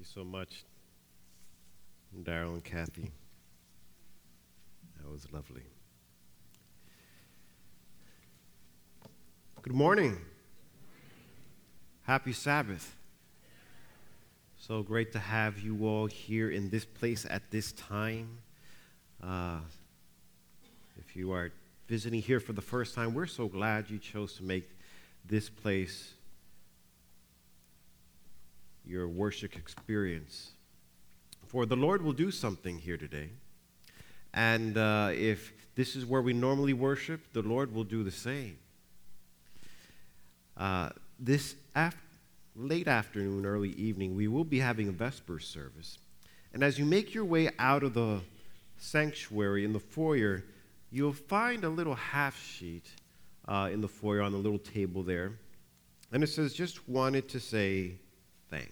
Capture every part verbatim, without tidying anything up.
so much, Daryl and Kathy. That was lovely. Good morning. Happy Sabbath. So great to have you all here in this place at this time. Uh, if you are visiting here for the first time, we're so glad you chose to make this place your worship experience. For the Lord will do something here today. And uh, if this is where we normally worship, the Lord will do the same. Uh, this af- late afternoon, early evening, we will be having a Vesper service. And as you make your way out of the sanctuary in the foyer, you'll find a little half sheet uh, in the foyer on the little table there. And it says, just wanted to say thanks.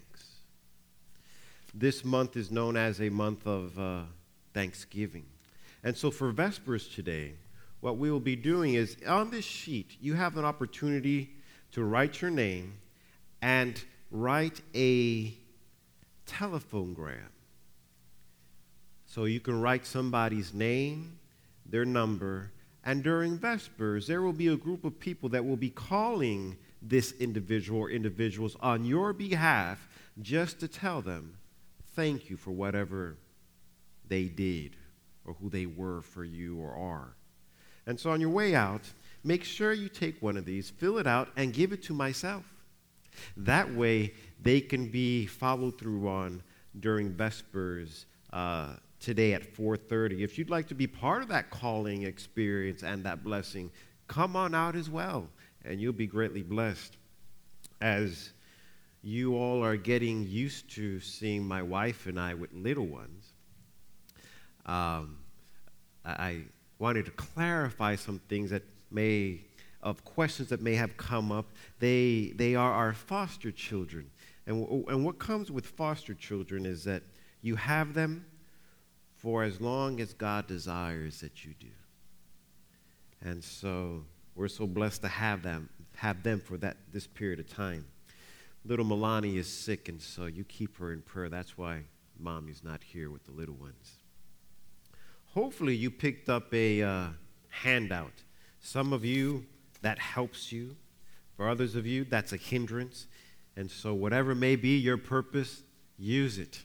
This month is known as a month of uh, Thanksgiving. And so for Vespers today, what we will be doing is on this sheet, you have an opportunity to write your name and write a telephonegram. So you can write somebody's name, their number, and during Vespers, there will be a group of people that will be calling this individual or individuals on your behalf just to tell them thank you for whatever they did or who they were for you or are. And so on your way out, make sure you take one of these, fill it out, and give it to myself. That way, they can be followed through on during Vespers uh, today at four thirty. If you'd like to be part of that calling experience and that blessing, come on out as well, and you'll be greatly blessed. As you all are getting used to seeing my wife and I with little ones, um, I wanted to clarify some things that may, of questions that may have come up. They they are our foster children. And, w- and what comes with foster children is that you have them for as long as God desires that you do. And so we're so blessed to have them, have them for that this period of time. Little Milani is sick, and so you keep her in prayer. That's why Mommy's not here with the little ones. Hopefully you picked up a uh, handout. Some of you, that helps you. For others of you, that's a hindrance. And so whatever may be your purpose, use it.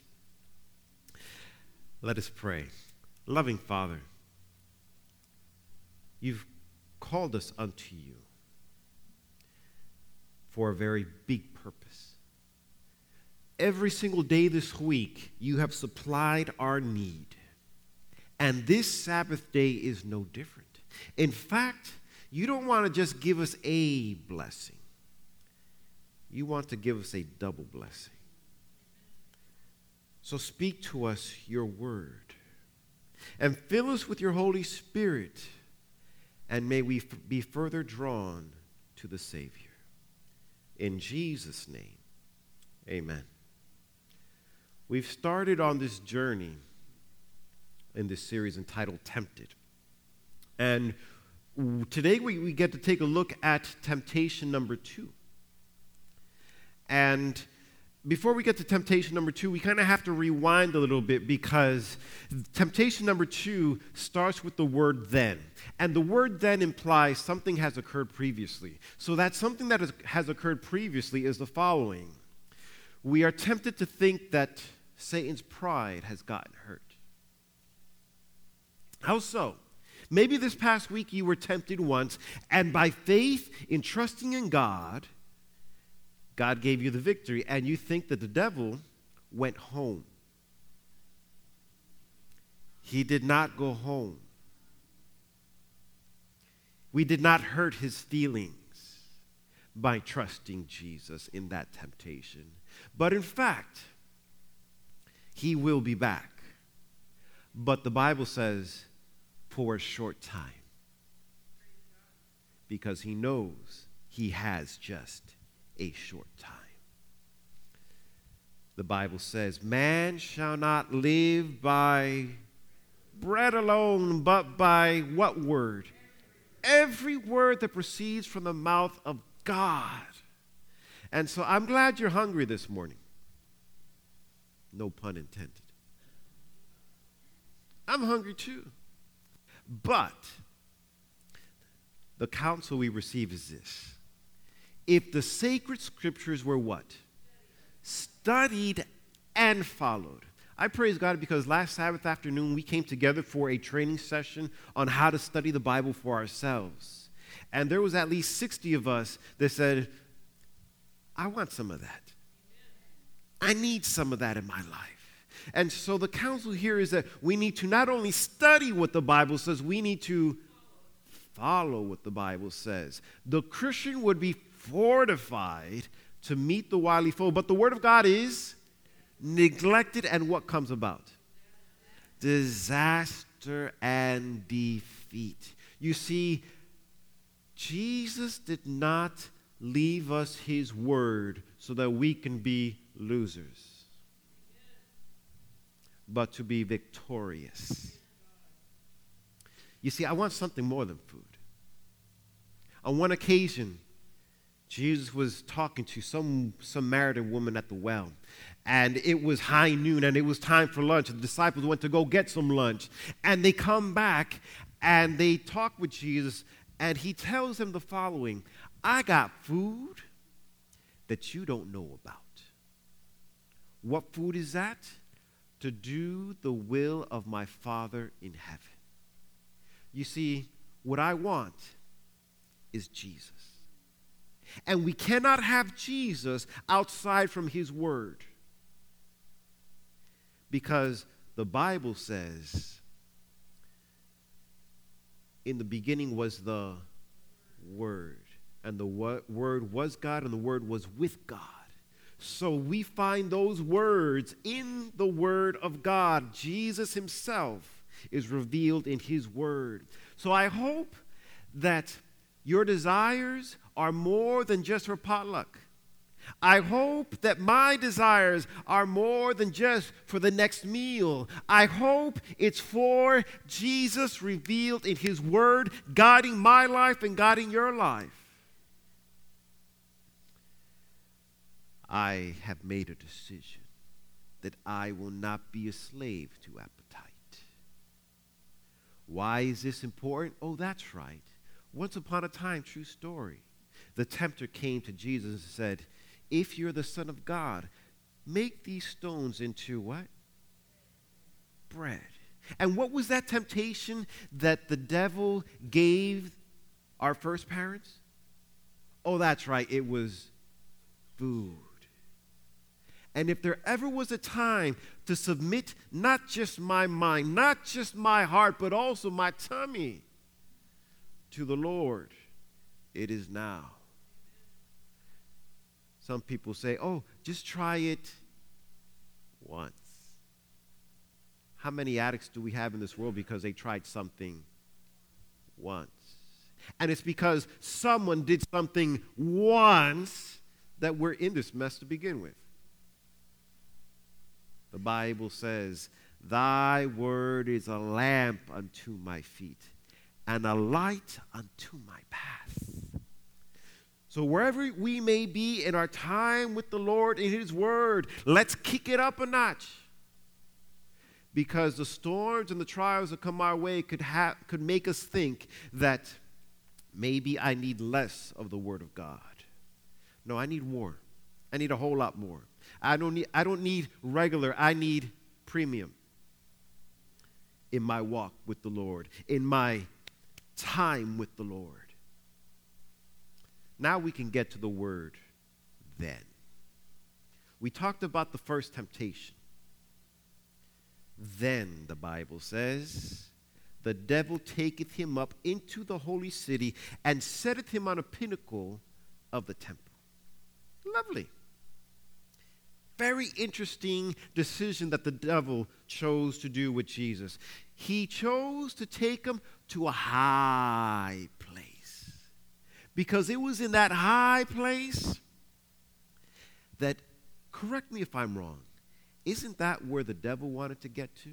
Let us pray. Loving Father, you've called us unto you for a very big purpose. Every single day this week, you have supplied our need. And this Sabbath day is no different. In fact, you don't want to just give us a blessing. You want to give us a double blessing. So speak to us your word. And fill us with your Holy Spirit. And may we f- be further drawn to the Savior. In Jesus' name, amen. We've started on this journey in this series entitled Tempted. And today we, we get to take a look at temptation number two. And before we get to temptation number two, we kind of have to rewind a little bit because temptation number two starts with the word then. And the word then implies something has occurred previously. So that something that has, has occurred previously is the following. We are tempted to think that Satan's pride has gotten hurt. How so? Maybe this past week you were tempted once, and by faith in trusting in God, God gave you the victory, and you think that the devil went home. He did not go home. We did not hurt his feelings by trusting Jesus in that temptation. But in fact, he will be back. But the Bible says, for a short time. Because he knows he has just a short time. The Bible says, man shall not live by bread alone, but by what word? Every word that proceeds from the mouth of God. And so I'm glad you're hungry this morning. No pun intended. I'm hungry too. But the counsel we receive is this. If the sacred scriptures were what? Studied and followed. I praise God because last Sabbath afternoon we came together for a training session on how to study the Bible for ourselves. And there was at least sixty of us that said, I want some of that. I need some of that in my life. And so the counsel here is that we need to not only study what the Bible says, we need to follow what the Bible says. The Christian would be fortified to meet the wily foe, but the Word of God is neglected, and what comes about? Disaster and defeat. You see, Jesus did not leave us his word so that we can be losers, but to be victorious. You see, I want something more than food. On one occasion, Jesus was talking to some Samaritan woman at the well, and it was high noon, and it was time for lunch. The disciples went to go get some lunch, and they come back, and they talk with Jesus, and he tells them the following: I got food that you don't know about. What food is that? To do the will of my Father in heaven. You see, what I want is Jesus. And we cannot have Jesus outside from his word. Because the Bible says, in the beginning was the Word. And the wo- Word was God, and the Word was with God. So we find those words in the Word of God. Jesus himself is revealed in his Word. So I hope that your desires are more than just for potluck. I hope that my desires are more than just for the next meal. I hope it's for Jesus revealed in his word, guiding my life and guiding your life. I have made a decision that I will not be a slave to appetite. Why is this important? Oh, that's right. Once upon a time, true story, the tempter came to Jesus and said, if you're the Son of God, make these stones into what? Bread. And what was that temptation that the devil gave our first parents? Oh, that's right. It was food. And if there ever was a time to submit not just my mind, not just my heart, but also my tummy to the Lord, it is now. Some people say, oh, just try it once. How many addicts do we have in this world because they tried something once? And it's because someone did something once that we're in this mess to begin with. The Bible says, thy word is a lamp unto my feet and a light unto my path. So wherever we may be in our time with the Lord in his word, let's kick it up a notch. Because the storms and the trials that come our way could, ha- could make us think that maybe I need less of the word of God. No, I need more. I need a whole lot more. I don't need, I don't need regular. I need premium in my walk with the Lord, in my time with the Lord. Now we can get to the word then. We talked about the first temptation. Then, the Bible says, the devil taketh him up into the holy city and setteth him on a pinnacle of the temple. Lovely. Very interesting decision that the devil chose to do with Jesus. He chose to take him to a high place. Because it was in that high place that, correct me if I'm wrong, isn't that where the devil wanted to get to?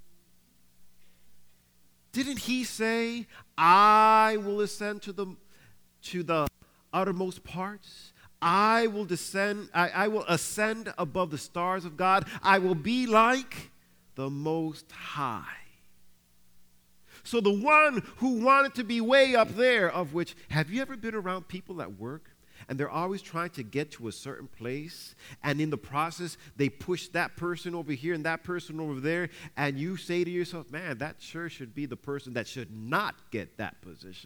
Didn't he say, I will ascend to the, to the uttermost parts? I will descend, I, I will ascend above the stars of God. I will be like the Most High. So the one who wanted to be way up there, of which, have you ever been around people at work and they're always trying to get to a certain place, and in the process they push that person over here and that person over there, and you say to yourself, man, that sure should be the person that should not get that position?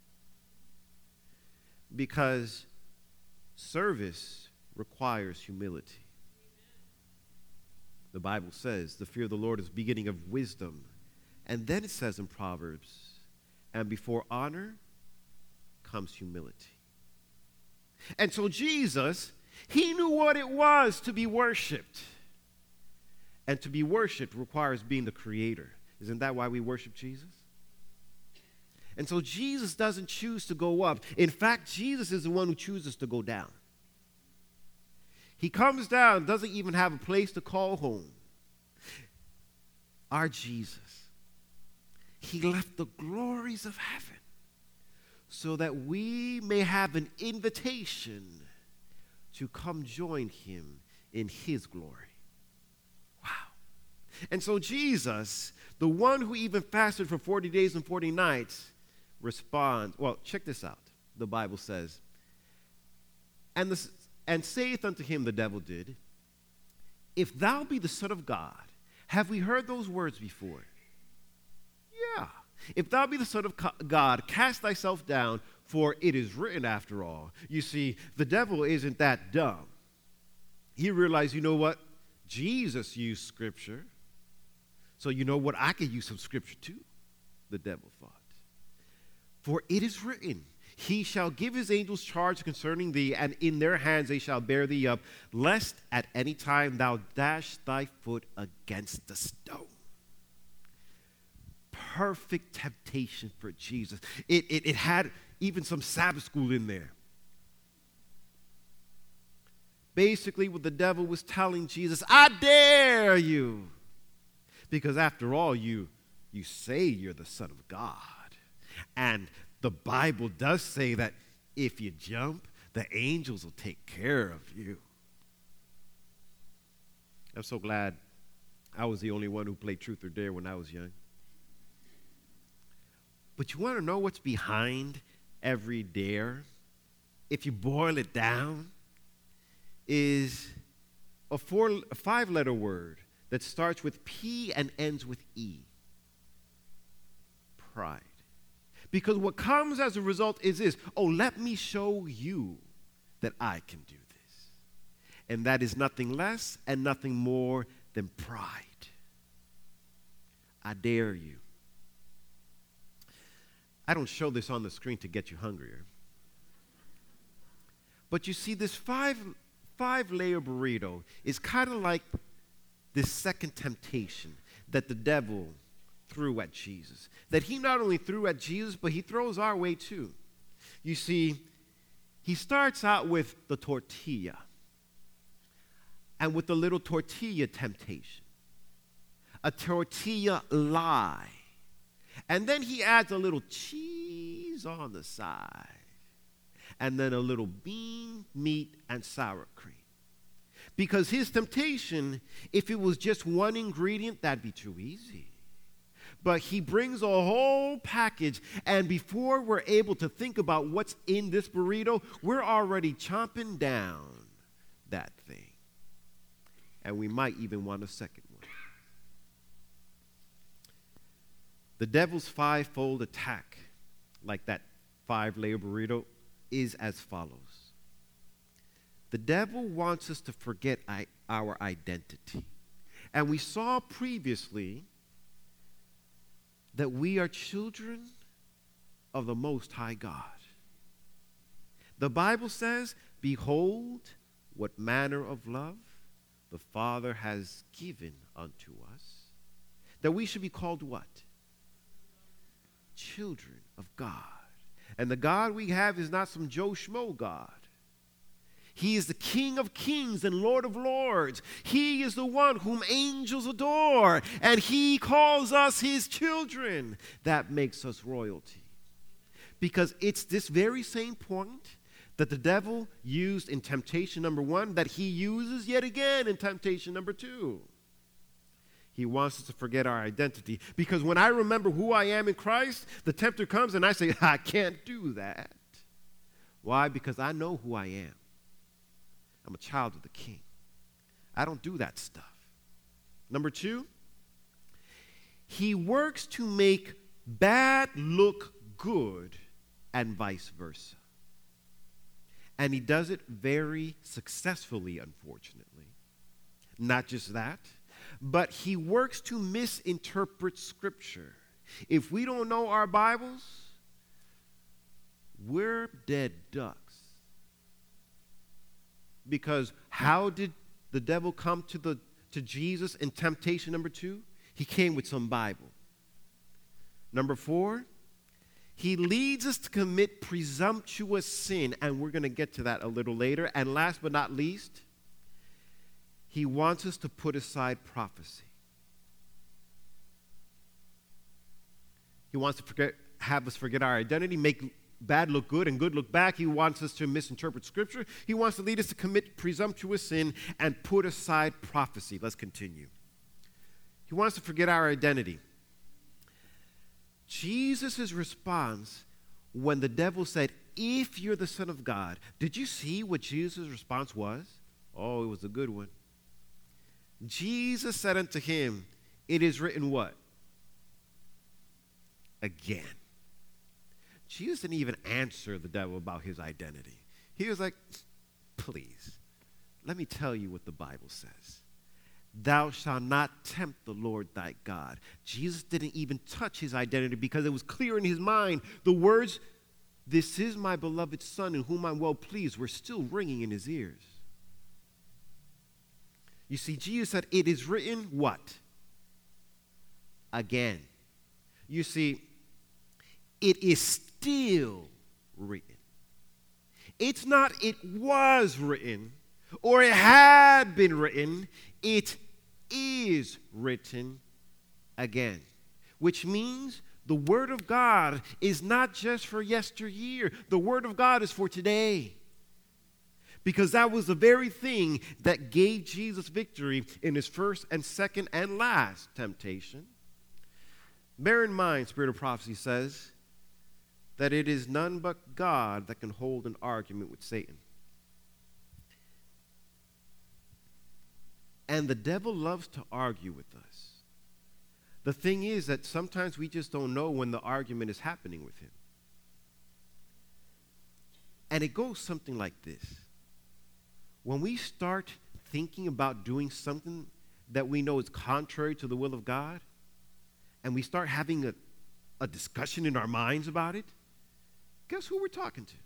Because service requires humility. The Bible says the fear of the Lord is the beginning of wisdom. And then it says in Proverbs, and before honor comes humility. And so Jesus, he knew what it was to be worshiped. And to be worshiped requires being the creator. Isn't that why we worship Jesus? And so Jesus doesn't choose to go up. In fact, Jesus is the one who chooses to go down. He comes down, doesn't even have a place to call home. Our Jesus, he left the glories of heaven so that we may have an invitation to come join him in his glory. Wow. And so Jesus, the one who even fasted for forty days and forty nights, responds. Well, check this out. The Bible says, and, the, and saith unto him, the devil did, if thou be the Son of God. Have we heard those words before? Yeah. If thou be the Son of God, cast thyself down, for it is written after all. You see, the devil isn't that dumb. He realized, you know what? Jesus used Scripture. So you know what? I could use some Scripture too, the devil thought. For it is written, he shall give his angels charge concerning thee, and in their hands they shall bear thee up, lest at any time thou dash thy foot against the stone. Perfect temptation for Jesus. It, it, it had even some Sabbath school in there. Basically, what the devil was telling Jesus, I dare you. Because after all, you, you say you're the Son of God. And the Bible does say that if you jump, the angels will take care of you. I'm so glad I was the only one who played Truth or Dare when I was young. But you want to know what's behind every dare? If you boil it down, is a four, a five-letter word that starts with P and ends with E. Pride. Because what comes as a result is this, oh, let me show you that I can do this. And that is nothing less and nothing more than pride. I dare you. I don't show this on the screen to get you hungrier. But you see, this five, five-layer burrito is kind of like this second temptation that the devil threw at Jesus. That he not only threw at Jesus, but he throws our way too. You see, he starts out with the tortilla. And with the little tortilla temptation. A tortilla lie. And then he adds a little cheese on the side. And then a little bean, meat, and sour cream. Because his temptation, if it was just one ingredient, that'd be too easy. But he brings a whole package, and before we're able to think about what's in this burrito, we're already chomping down that thing. And we might even want a second one. The devil's five-fold attack, like that five-layer burrito, is as follows. The devil wants us to forget I, our identity. And we saw previously that we are children of the Most High God. The Bible says, behold, what manner of love the Father has given unto us, that we should be called what? Children of God. And the God we have is not some Joe Schmo God. He is the King of kings and Lord of lords. He is the one whom angels adore, and he calls us his children. That makes us royalty. Because it's this very same point that the devil used in temptation number one, that he uses yet again in temptation number two. He wants us to forget our identity. Because when I remember who I am in Christ, the tempter comes and I say, I can't do that. Why? Because I know who I am. I'm a child of the King. I don't do that stuff. Number two, he works to make bad look good and vice versa. And he does it very successfully, unfortunately. Not just that, but he works to misinterpret Scripture. If we don't know our Bibles, we're dead ducks. Because how did the devil come to the to Jesus in temptation number two? He came with some Bible. Number four, he leads us to commit presumptuous sin, and we're going to get to that a little later. And last but not least, he wants us to put aside prophecy. He wants to forget, have us forget our identity, make bad look good and good look back. He wants us to misinterpret Scripture. He wants to lead us to commit presumptuous sin and put aside prophecy. Let's continue. He wants to forget our identity. Jesus' response when the devil said, if you're the Son of God, did you see what Jesus' response was? Oh, it was a good one. Jesus said unto him, it is written what? Again. Jesus didn't even answer the devil about his identity. He was like, please, let me tell you what the Bible says. Thou shalt not tempt the Lord thy God. Jesus didn't even touch his identity because it was clear in his mind. The words, this is my beloved Son in whom I'm well pleased, were still ringing in his ears. You see, Jesus said, it is written what? Again. You see, it is still written. It's not it was written or it had been written. It is written again, which means the Word of God is not just for yesteryear. The Word of God is for today. Because that was the very thing that gave Jesus victory in his first and second and last temptation. Bear in mind, Spirit of Prophecy says that it is none but God that can hold an argument with Satan. And the devil loves to argue with us. The thing is that sometimes we just don't know when the argument is happening with him. And it goes something like this. When we start thinking about doing something that we know is contrary to the will of God, and we start having a, a discussion in our minds about it, guess who we're talking to?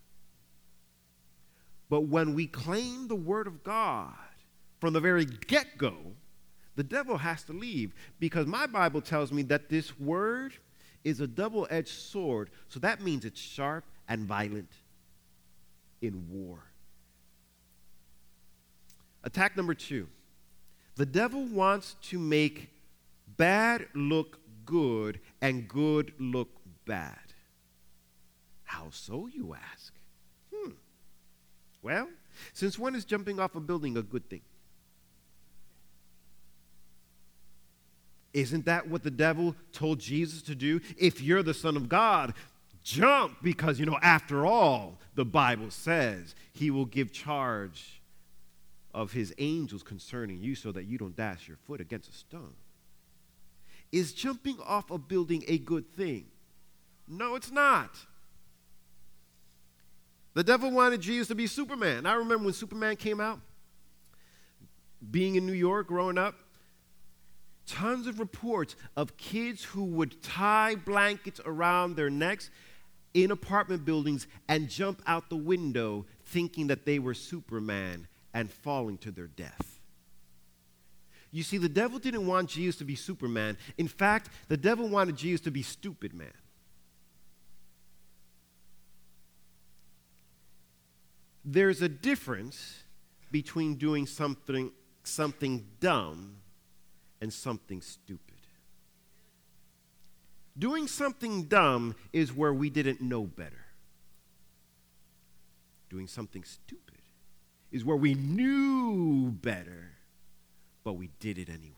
But when we claim the Word of God from the very get-go, the devil has to leave, because my Bible tells me that this word is a double-edged sword. So that means it's sharp and violent in war. Attack number two. The devil wants to make bad look good and good look bad. How so, you ask? Hmm. Well, since when is jumping off a building a good thing? Isn't that what the devil told Jesus to do? If you're the Son of God, jump, because, you know, after all, the Bible says he will give charge of his angels concerning you so that you don't dash your foot against a stone. Is jumping off a building a good thing? No, it's not. The devil wanted Jesus to be Superman. I remember when Superman came out, being in New York, growing up, tons of reports of kids who would tie blankets around their necks in apartment buildings and jump out the window thinking that they were Superman and falling to their death. You see, the devil didn't want Jesus to be Superman. In fact, the devil wanted Jesus to be stupid man. There's a difference between doing something, something dumb and something stupid. Doing something dumb is where we didn't know better. Doing something stupid is where we knew better, but we did it anyway.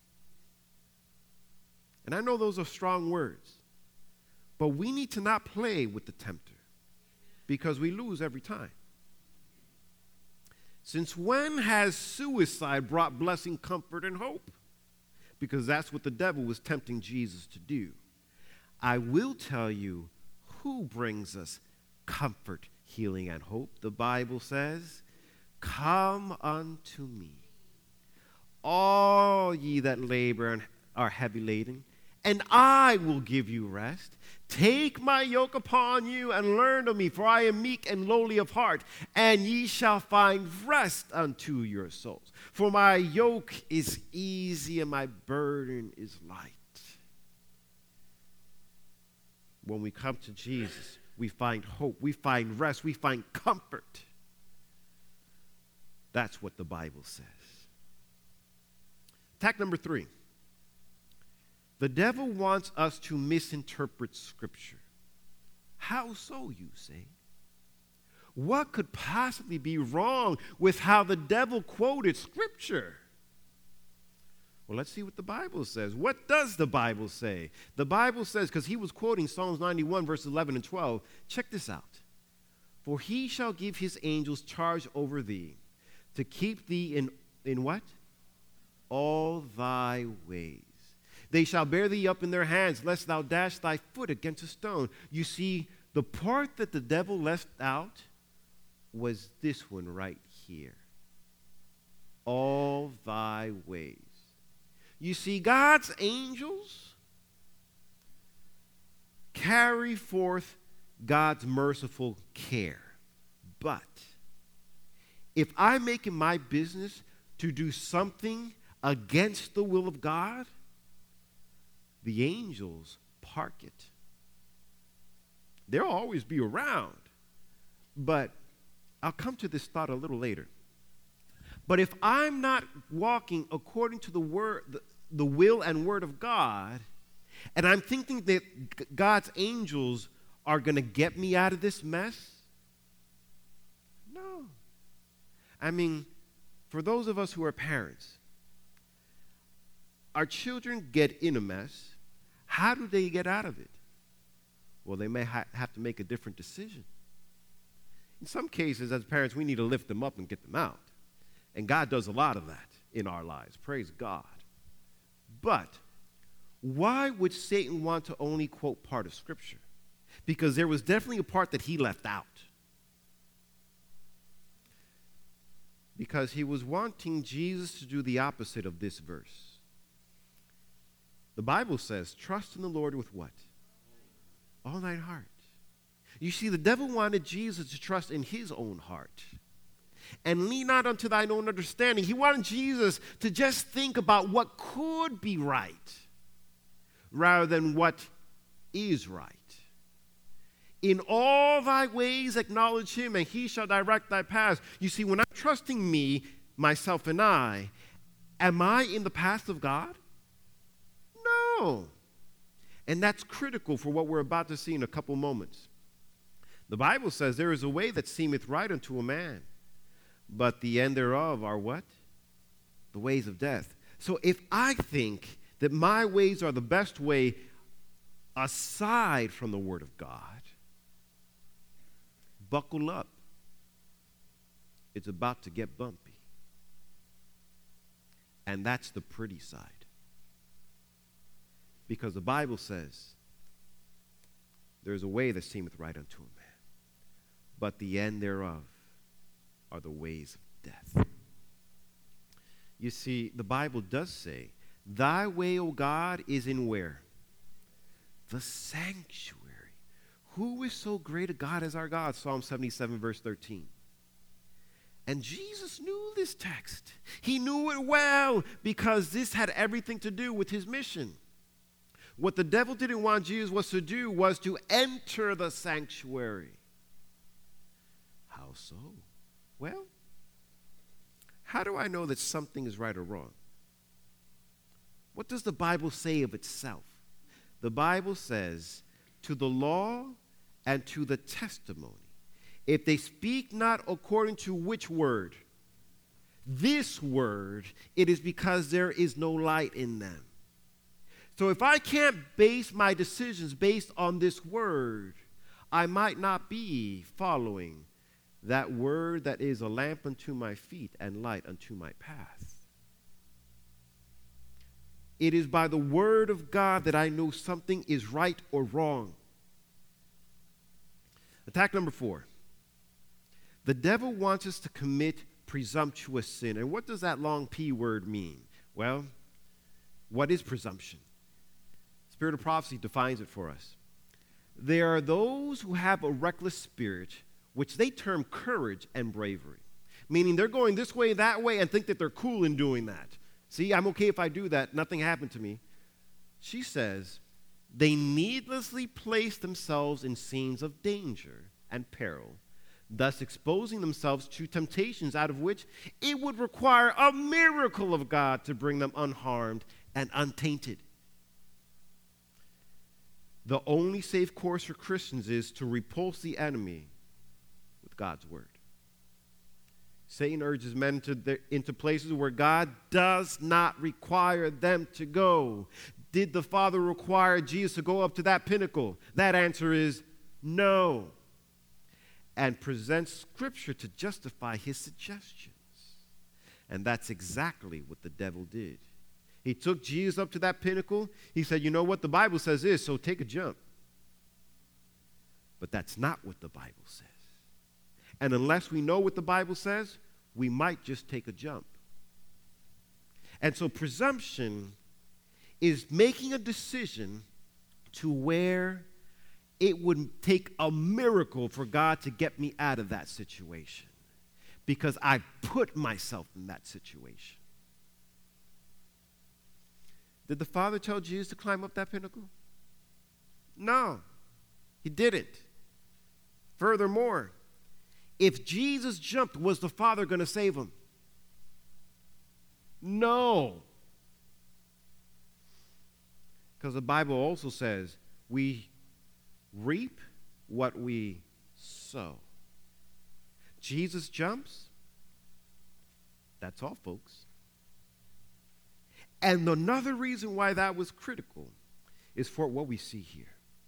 And I know those are strong words, but we need to not play with the tempter because we lose every time. Since when has suicide brought blessing, comfort, and hope? Because that's what the devil was tempting Jesus to do. I will tell you who brings us comfort, healing, and hope. The Bible says, "Come unto me, all ye that labor and are heavy laden, and I will give you rest. Take my yoke upon you and learn of me, for I am meek and lowly of heart, and ye shall find rest unto your souls. For my yoke is easy and my burden is light." When we come to Jesus, we find hope, we find rest, we find comfort. That's what the Bible says. Attack number three. The devil wants us to misinterpret Scripture. How so, you say? What could possibly be wrong with how the devil quoted Scripture? Well, let's see what the Bible says. What does the Bible say? The Bible says, because he was quoting Psalms ninety-one, verses eleven and twelve. Check this out. "For he shall give his angels charge over thee, to keep thee in, in what? All thy ways. They shall bear thee up in their hands, lest thou dash thy foot against a stone." You see, the part that the devil left out was this one right here. All thy ways. You see, God's angels carry forth God's merciful care. But if I make it my business to do something against the will of God, the angels park it. They'll always be around. But I'll come to this thought a little later. But if I'm not walking according to the word, the, the will and word of God, and I'm thinking that God's angels are going to get me out of this mess, no. I mean, for those of us who are parents, our children get in a mess. How do they get out of it? Well, they may ha- have to make a different decision. In some cases, as parents, we need to lift them up and get them out. And God does a lot of that in our lives. Praise God. But why would Satan want to only quote part of Scripture? Because there was definitely a part that he left out. Because he was wanting Jesus to do the opposite of this verse. The Bible says, trust in the Lord with what? All thine heart. You see, the devil wanted Jesus to trust in his own heart and lean not unto thine own understanding. He wanted Jesus to just think about what could be right rather than what is right. In all thy ways acknowledge him, and he shall direct thy paths. You see, when I'm trusting me, myself and I, am I in the path of God? No. And that's critical for what we're about to see in a couple moments. The Bible says there is a way that seemeth right unto a man, but the end thereof are what? The ways of death. So if I think that my ways are the best way aside from the Word of God, buckle up. It's about to get bumpy. And that's the pretty side. Because the Bible says, there's a way that seemeth right unto a man, but the end thereof are the ways of death. You see, the Bible does say, thy way, O God, is in where? The sanctuary. Who is so great a God as our God? Psalm seventy-seven, verse thirteen. And Jesus knew this text. He knew it well because this had everything to do with his mission. What the devil didn't want Jesus was to do was to enter the sanctuary. How so? Well, how do I know that something is right or wrong? What does the Bible say of itself? The Bible says, to the law and to the testimony, If they speak not according to which word? This word, it is because there is no light in them. So if I can't base my decisions based on this word, I might not be following that word that is a lamp unto my feet and light unto my path. It is by the word of God that I know something is right or wrong. Attack number four. The devil wants us to commit presumptuous sin. And what does that long P word mean? Well, what is presumption? Spirit of prophecy defines it for us. There are those who have a reckless spirit, which they term courage and bravery, meaning they're going this way, that way, and think that they're cool in doing that. See, I'm okay if I do that. Nothing happened to me. She says, they needlessly place themselves in scenes of danger and peril, thus exposing themselves to temptations out of which it would require a miracle of God to bring them unharmed and untainted. The only safe course for Christians is to repulse the enemy with God's word. Satan urges men into, their, into places where God does not require them to go. Did the Father require Jesus to go up to that pinnacle? That answer is no. And presents Scripture to justify his suggestions. And that's exactly what the devil did. He took Jesus up to that pinnacle. He said, you know what the Bible says is, so take a jump. But that's not what the Bible says. And unless we know what the Bible says, we might just take a jump. And so presumption is making a decision to where it would take a miracle for God to get me out of that situation because I put myself in that situation. Did the Father tell Jesus to climb up that pinnacle? No, he didn't. Furthermore, if Jesus jumped, was the Father going to save him? No. Because the Bible also says we reap what we sow. Jesus jumps. That's all, folks. And another reason why that was critical is for what we see here.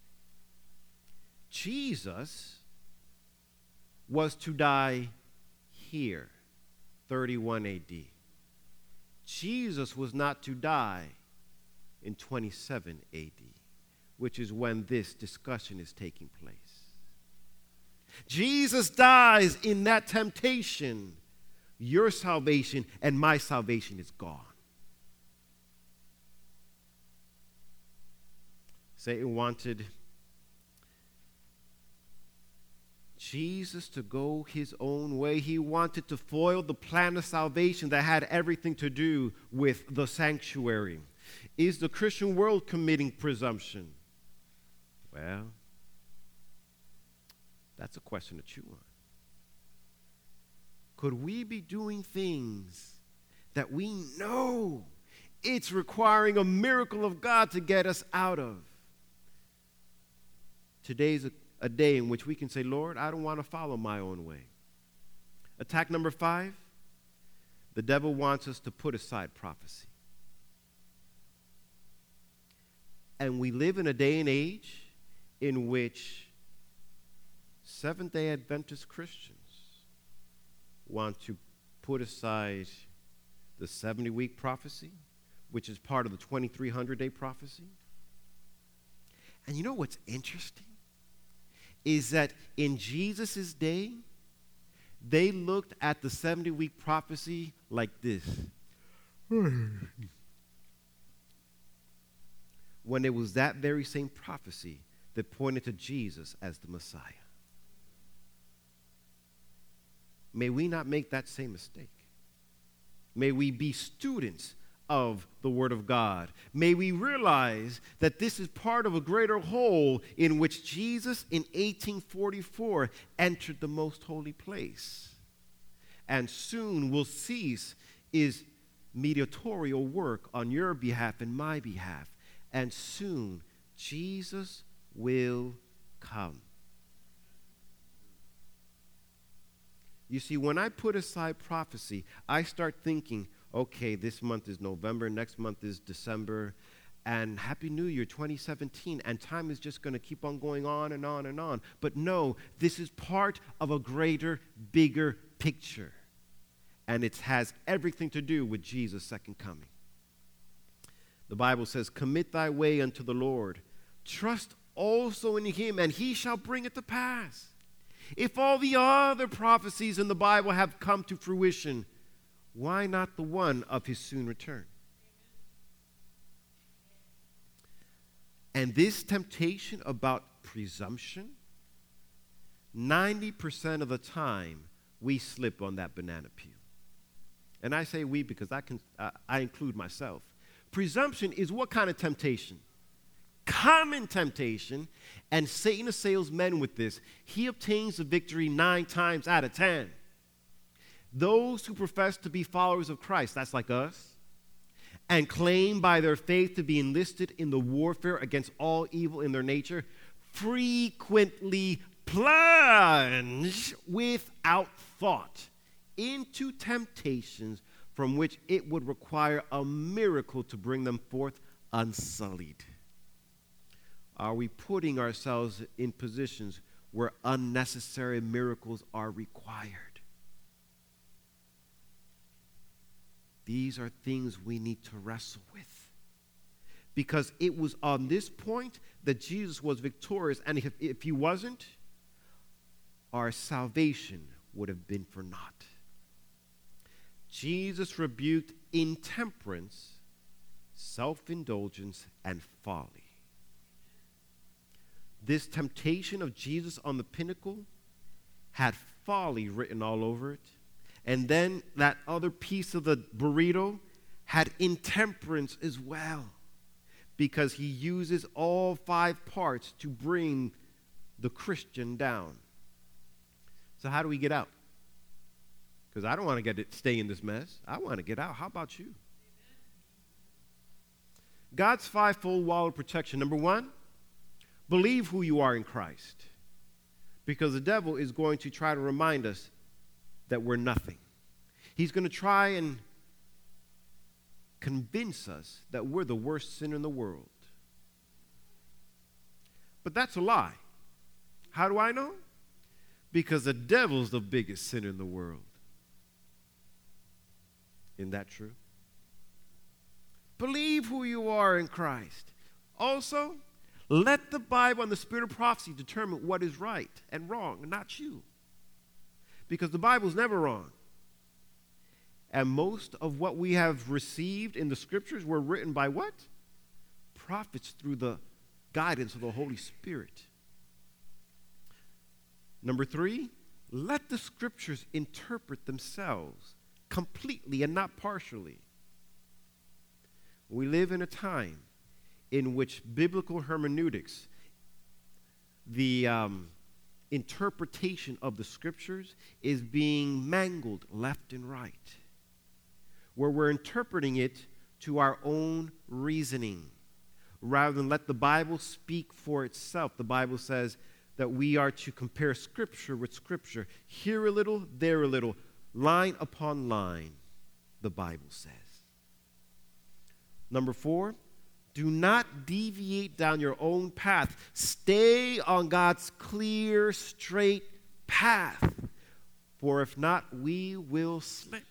Jesus was to die here, thirty-one A D. Jesus was not to die in twenty-seven A D, which is when this discussion is taking place. Jesus dies in that temptation. Your salvation and my salvation is gone. Satan wanted Jesus to go his own way. He wanted to foil the plan of salvation that had everything to do with the sanctuary. Is the Christian world committing presumption? Well, that's a question to chew on. Could we be doing things that we know it's requiring a miracle of God to get us out of? Today's a, a day in which we can say, Lord, I don't want to follow my own way. Attack number five, the devil wants us to put aside prophecy. And we live in a day and age in which Seventh-day Adventist Christians want to put aside the seventy-week prophecy, which is part of the twenty-three hundred day prophecy. And you know what's interesting? Is that in Jesus' day, they looked at the seventy-week prophecy like this. When it was that very same prophecy that pointed to Jesus as the Messiah. May we not make that same mistake. May we be students of the Word of God. May we realize that this is part of a greater whole in which Jesus in eighteen forty-four entered the most holy place and soon will cease his mediatorial work on your behalf and my behalf, and soon Jesus will come. You see, when I put aside prophecy, I start thinking, okay, this month is November, next month is December, and Happy New Year twenty seventeen, and time is just going to keep on going on and on and on. But no, this is part of a greater, bigger picture, and it has everything to do with Jesus' second coming. The Bible says, commit thy way unto the Lord. Trust also in him, and he shall bring it to pass. If all the other prophecies in the Bible have come to fruition, why not the one of his soon return? And this temptation about presumption, ninety percent of the time, we slip on that banana peel. And I say we because I, can, uh, I include myself. Presumption is what kind of temptation? Common temptation, and Satan assails men with this. He obtains the victory nine times out of ten. Those who profess to be followers of Christ, that's like us, and claim by their faith to be enlisted in the warfare against all evil in their nature, frequently plunge without thought into temptations from which it would require a miracle to bring them forth unsullied. Are we putting ourselves in positions where unnecessary miracles are required? These are things we need to wrestle with. Because it was on this point that Jesus was victorious, and if, if he wasn't, our salvation would have been for naught. Jesus rebuked intemperance, self-indulgence, and folly. This temptation of Jesus on the pinnacle had folly written all over it. And then that other piece of the burrito had intemperance as well, because he uses all five parts to bring the Christian down. So how do we get out? Because I don't want to get it, stay in this mess. I want to get out. How about you? God's fivefold wall of protection. Number one, believe who you are in Christ, because the devil is going to try to remind us that we're nothing. He's going to try and convince us that we're the worst sinner in the world. But that's a lie. How do I know? Because the devil's the biggest sinner in the world. Isn't that true? Believe who you are in Christ. Also, let the Bible and the spirit of prophecy determine what is right and wrong, and not you. Because the Bible's never wrong. And most of what we have received in the scriptures were written by what? Prophets, through the guidance of the Holy Spirit. Number three, let the scriptures interpret themselves completely and not partially. We live in a time in which biblical hermeneutics, the um, interpretation of the scriptures, is being mangled left and right, where we're interpreting it to our own reasoning rather than let the Bible speak for itself. The Bible says that we are to compare scripture with scripture, here a little, there a little, line upon line, the Bible says. Number four, do not deviate down your own path. Stay on God's clear, straight path. For if not, we will slip.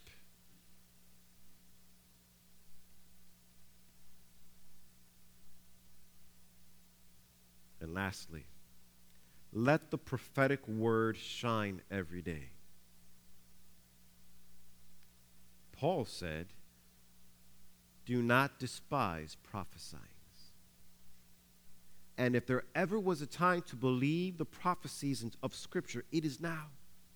And lastly, let the prophetic word shine every day. Paul said, do not despise prophesying. And if there ever was a time to believe the prophecies of Scripture, it is now.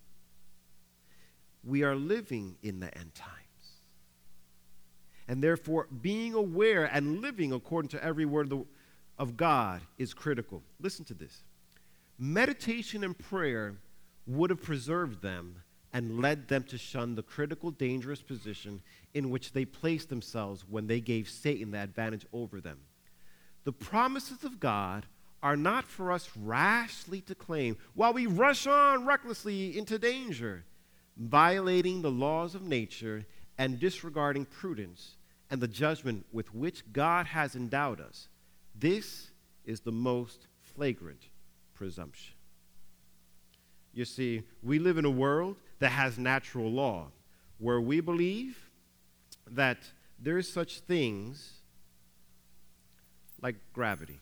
We are living in the end times. And therefore, being aware and living according to every word of, the, of God is critical. Listen to this. Meditation and prayer would have preserved them and led them to shun the critical, dangerous position in which they placed themselves when they gave Satan the advantage over them. The promises of God are not for us rashly to claim while we rush on recklessly into danger. violating the laws of nature and disregarding prudence and the judgment with which God has endowed us. This is the most flagrant presumption. You see, we live in a world that has natural law, where we believe that there is such things like gravity.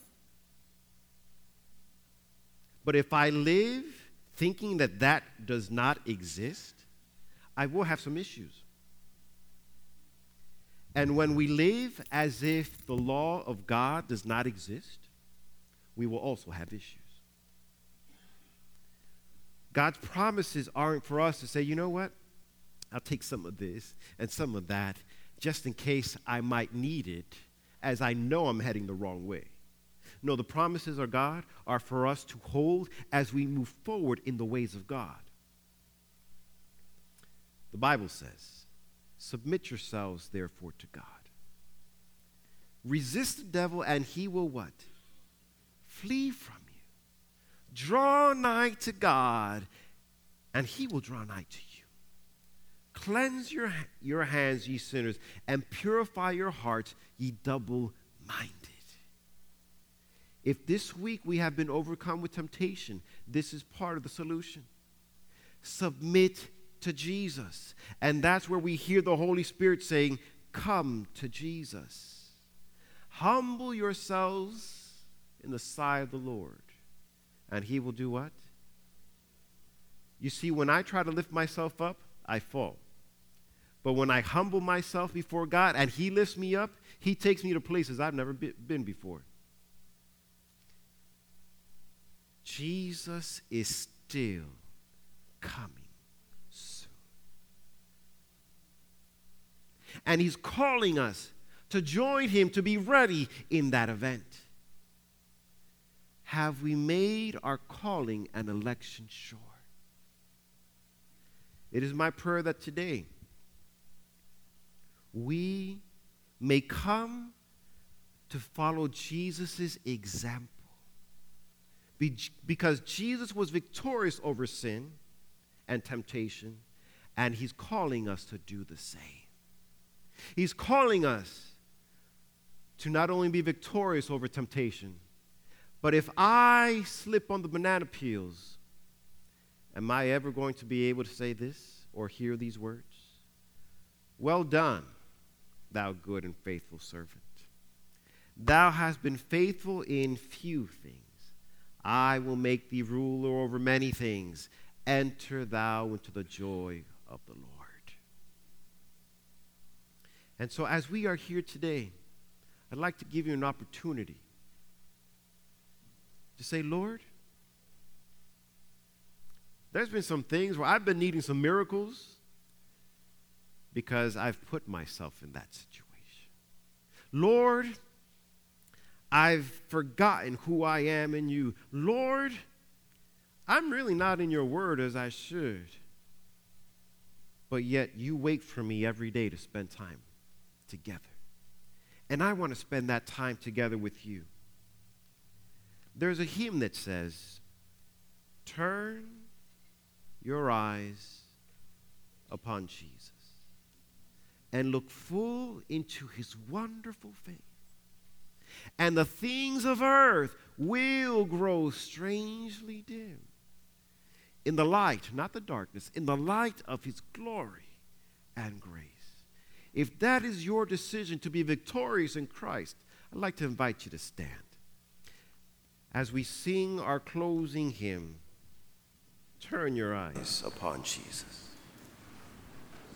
But if I live thinking that that does not exist, I will have some issues. And when we live as if the law of God does not exist, we will also have issues. God's promises aren't for us to say, you know what, I'll take some of this and some of that just in case I might need it, as I know I'm heading the wrong way. No, the promises of God are for us to hold as we move forward in the ways of God. The Bible says, submit yourselves, therefore, to God. Resist the devil, and he will what? Flee from you. Draw nigh to God, and he will draw nigh to you. Cleanse your, your hands, ye sinners, and purify your hearts, ye double-minded. If this week we have been overcome with temptation, this is part of the solution. Submit to Jesus. And that's where we hear the Holy Spirit saying, come to Jesus. Humble yourselves in the sight of the Lord. And he will do what? You see, when I try to lift myself up, I fall. But when I humble myself before God and he lifts me up, he takes me to places I've never been before. Jesus is still coming soon. And he's calling us to join him, to be ready in that event. Have we made our calling and election sure? It is my prayer that today we may come to follow Jesus' example. Be- because Jesus was victorious over sin and temptation, and he's calling us to do the same. He's calling us to not only be victorious over temptation, but if I slip on the banana peels, am I ever going to be able to say this or hear these words? Well done, thou good and faithful servant. Thou hast been faithful in few things. I will make thee ruler over many things. Enter thou into the joy of the Lord. And so as we are here today, I'd like to give you an opportunity to say, Lord, there's been some things where I've been needing some miracles because I've put myself in that situation. Lord, I've forgotten who I am in you. Lord, I'm really not in your word as I should. But yet you wait for me every day to spend time together. And I want to spend that time together with you. There's a hymn that says, turn your eyes upon Jesus and look full into his wonderful face. And the things of earth will grow strangely dim in the light, not the darkness, in the light of his glory and grace. If that is your decision to be victorious in Christ, I'd like to invite you to stand as we sing our closing hymn, Turn Your Eyes Upon Jesus.